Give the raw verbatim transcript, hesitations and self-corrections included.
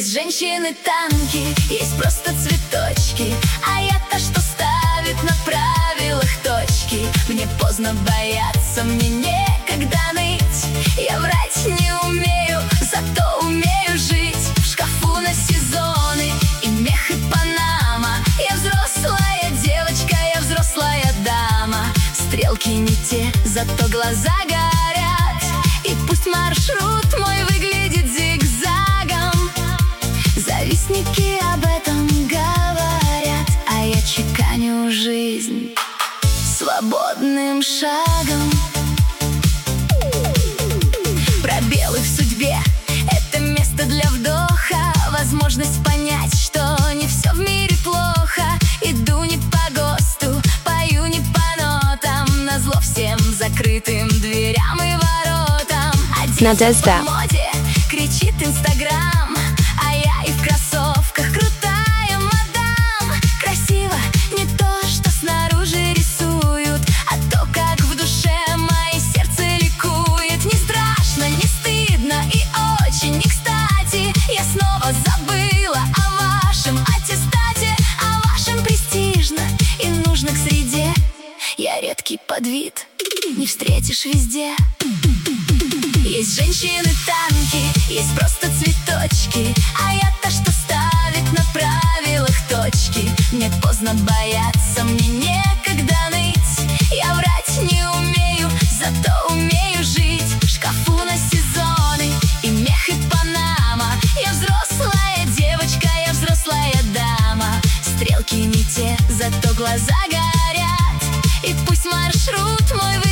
Есть женщины-танки, есть просто цветочки, а я та, что ставит на правилах точки. Мне поздно бояться, мне некогда ныть. Я врать не умею, зато умею жить. В шкафу на сезоны и мех, и панама. Я взрослая девочка, я взрослая дама. Стрелки не те, зато глаза горят. И пусть маршрут мой выглядит зигзагом, завистники об этом говорят, а я чеканю жизнь свободным шагом. Пробелы в судьбе — это место для вдоха, возможность понять, что не все в мире плохо. Иду не по ГОСТу, пою не по нотам, назло всем закрытым дверям и воротам. Одежда по моде кричит Инстаграм, а я и в кроссовках крутая мадам. Красиво не то, что снаружи рисуют, а то, как в душе мое сердце ликует. Не страшно, не стыдно и очень не кстати. Я снова забыла о вашем аттестате, о вашем престижно и нужно к среде. Я редкий подвид, не встретишь везде. Есть женщины-танки, есть просто цветочки, а я та, что ставит на правилах точки. Мне поздно бояться, мне некогда ныть. Я врать не умею, зато умею жить. В шкафу на сезоны и мех, и панама. Я взрослая девочка, я взрослая дама. Стрелки не те, зато глаза горят. И пусть маршрут мой